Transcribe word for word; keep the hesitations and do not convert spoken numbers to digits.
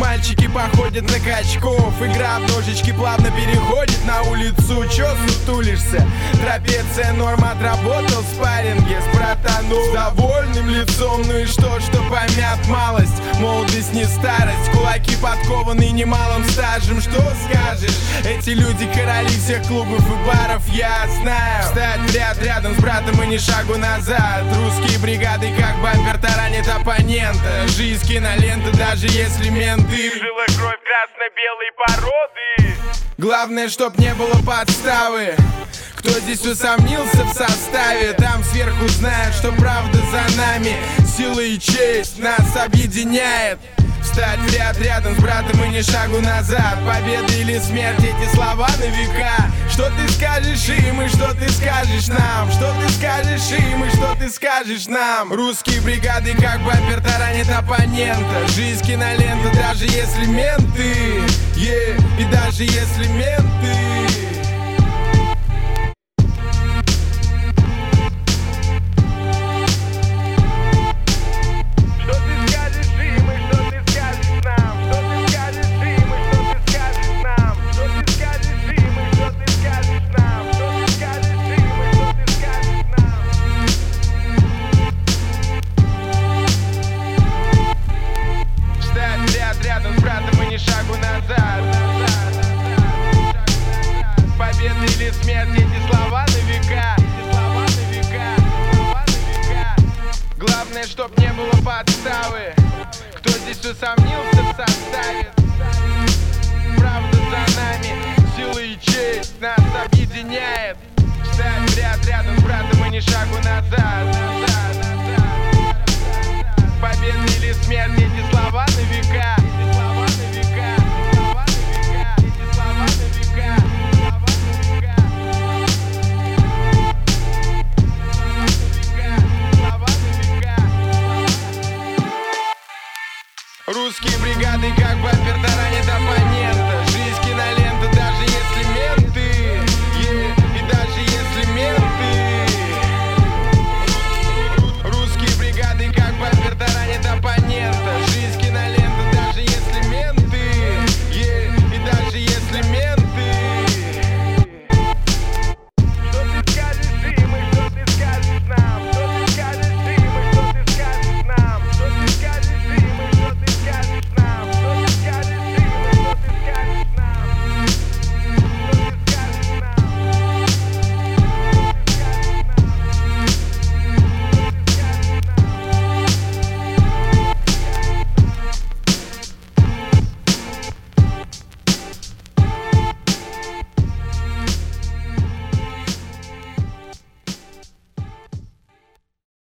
Мальчики походят на качков, игра в ножички плавно переходит на улицу. Чё сутулишься? Трапеция норм, отработал в спарринге с братаном с довольным лицом. Ну и что, что помят малость? Молодость не старость, кулаки подкованы немалым стажем. Что скажешь? Эти люди короли всех клубов и баров, я знаю. Встать в ряд рядом с братом и ни шагу назад. Русские бригады как бампер таранит оппонента. Жизнь кинолента, даже если менты. Жила кровь красно-белой породы. Главное, чтоб не было подставы. Кто здесь усомнился в составе, там сверху знают, что правда за нами. Сила и честь нас объединяет. Встать в ряд рядом с братом и ни шагу назад. Победа или смерть, эти слова на века. Что ты скажешь им и что ты скажешь нам? Что ты скажешь им и что ты скажешь нам? Русские бригады как бампер таранит оппонента. Жизнь кинолента, даже если менты, yeah, и даже если менты. Рядом с братом и ни шагу назад. Победа или смерть, эти слова на века. Эти слова на века, слова на века. Главное, чтоб не было подставы. Кто здесь усомнился в составе? Правда за нами, сила и честь нас объединяет. Встать в ряд рядом с братом и ни шагу назад. Победа или смерть, эти слова на века. Русские бригады как бампер таранит оппонента.